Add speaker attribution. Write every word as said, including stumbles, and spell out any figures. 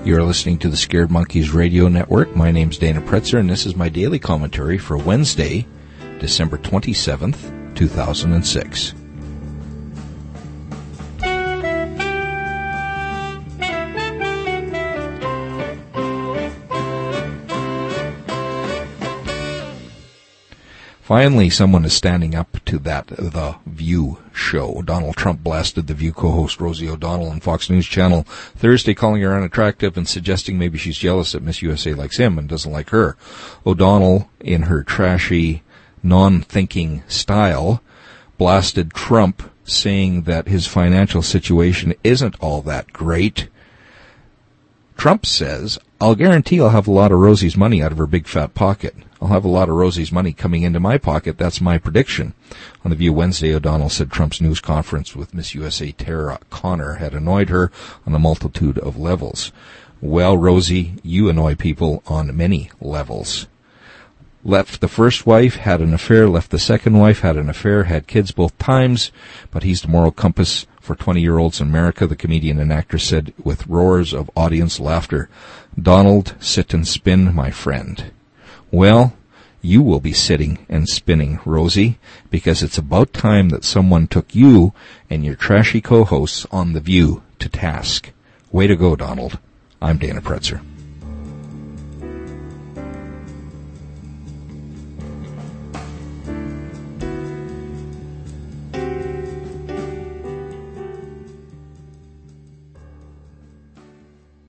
Speaker 1: You're listening to the Scared Monkeys Radio Network. My name's Dana Pretzer, and this is my daily commentary for Wednesday, December twenty-seventh, two thousand six. Finally, someone is standing up to that The View show. Donald Trump blasted The View co-host Rosie O'Donnell on Fox News Channel Thursday, calling her unattractive and suggesting maybe she's jealous that Miss U S A likes him and doesn't like her. O'Donnell, in her trashy, non-thinking style, blasted Trump, saying that his financial situation isn't all that great. Trump says, "I'll guarantee I'll have a lot of Rosie's money out of her big fat pocket. I'll have a lot of Rosie's money coming into my pocket. That's my prediction." On The View Wednesday, O'Donnell said Trump's news conference with Miss U S A Tara Conner had annoyed her on a multitude of levels. Well, Rosie, you annoy people on many levels. Left the first wife, had an affair, left the second wife, had an affair, had kids both times, but he's the moral compass for twenty-year-olds in America, the comedian and actor said with roars of audience laughter. Donald, sit and spin, my friend. Well, you will be sitting and spinning, Rosie, because it's about time that someone took you and your trashy co-hosts on The View to task. Way to go, Donald. I'm Dana Pretzer.